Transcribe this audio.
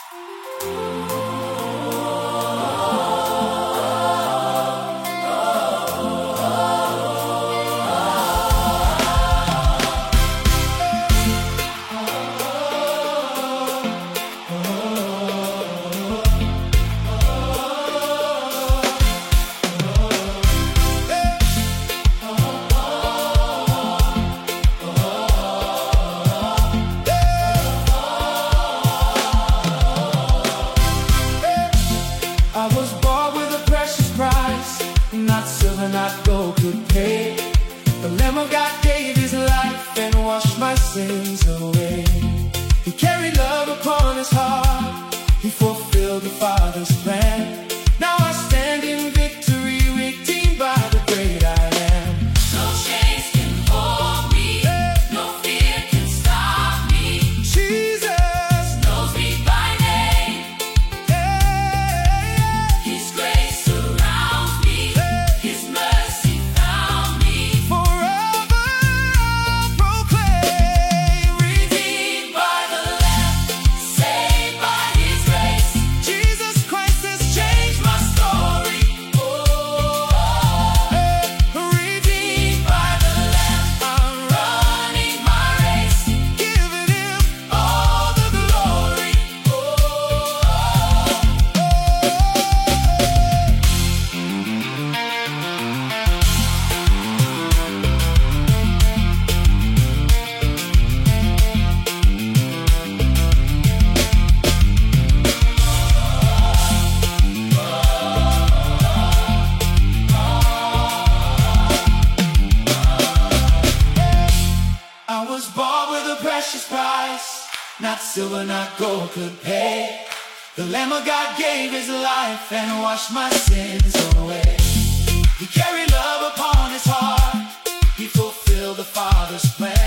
I was bought with a precious price, not silver, not gold could pay. The Lamb of God gave his life and washed my sins away. He carried love upon his heart, he fulfilled the Father's plan. Now I stand in victory, redeemed by the great I am. No chains can hold me, no fear can stop me. Jesus Knows me by name, His grace surrounds me, His mercy found me. forever I'll proclaim. Redeemed by the Lamb, saved by His grace. Jesus Christ has changed My story, redeemed. by the Lamb, I'm running my race, giving him all the glory. I was bought with a precious price, not silver, not gold could pay. The Lamb of God gave his life and washed my sins away. He carried love upon his heart, he fulfilled the Father's plan.